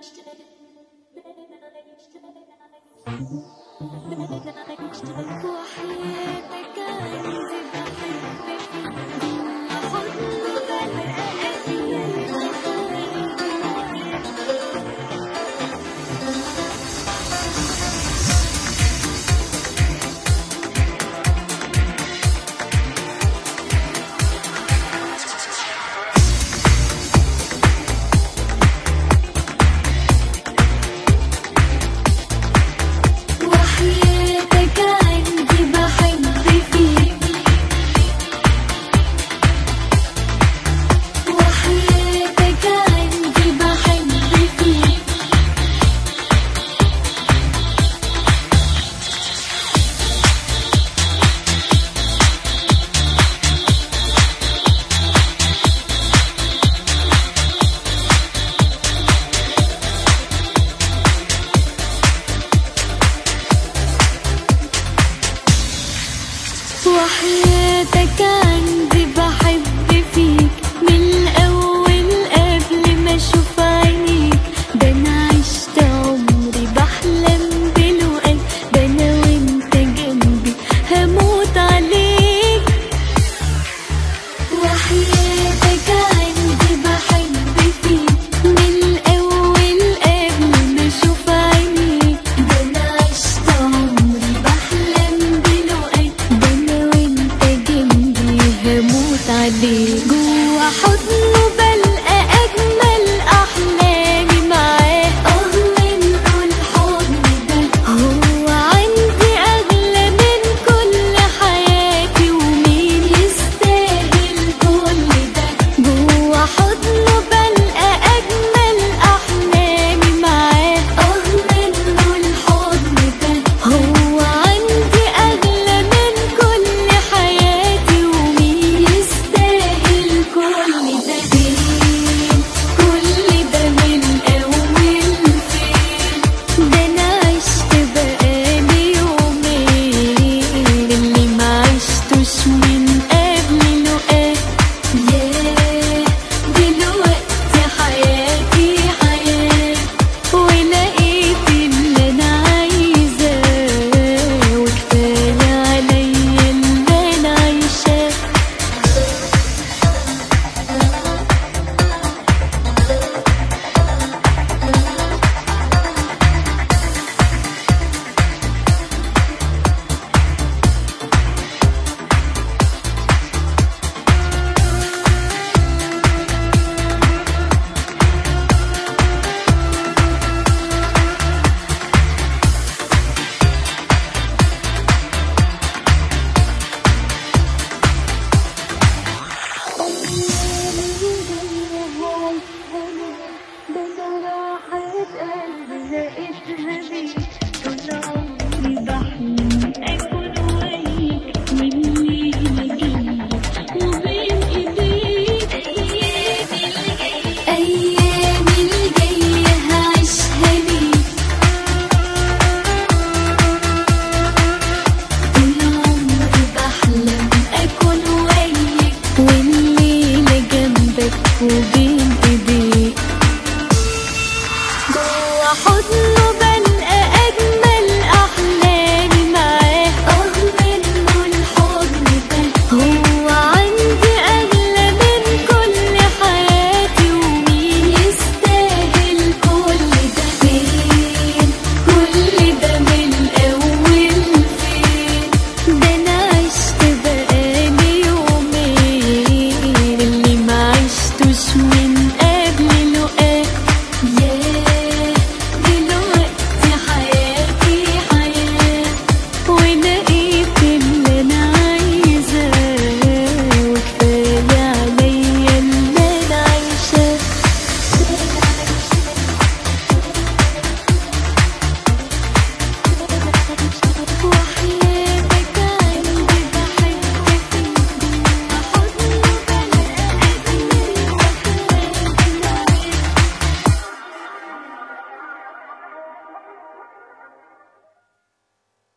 وحياتك عندي بحب فيك من الأول قبل ما أشوف عينيك. ده أنا عشت عمري بحلم بالوقت، ده أنا وأنت جنبي هموت عليك. وحياتك عندي بحب فيك من الأول قبل ما أشوف عينيك. ده أنا عشت عمري بحلم بالوقت، ده أنا وأنت جنبي هموت عليك. جوا حضنه بلقى أجمل أحلامي معاه، منه الحضن ده هو عندي أغلى من كل حياتي، ومين يستاهل كل ده. جوا حضنه بلقى أجمل أحلامي معاه، منه الحضن ده هو عندي أغلى من كل حياتي، ومين يستاهل كل ده. فين كل ده من أول فين؟ ده أنا عشت بقالي يومين اللي ما عشتوش من قبل لقاه. ياه دلوقتي حياتي حياة، ولقيت اللي أنا عايزاه، وكفاية عليا اللي أنا عايشاه. أيامي الجاية هعيشها ليك، طول عمري بحلم أكون وياك، والليلة جنبك وبين إيديك. جوا حضن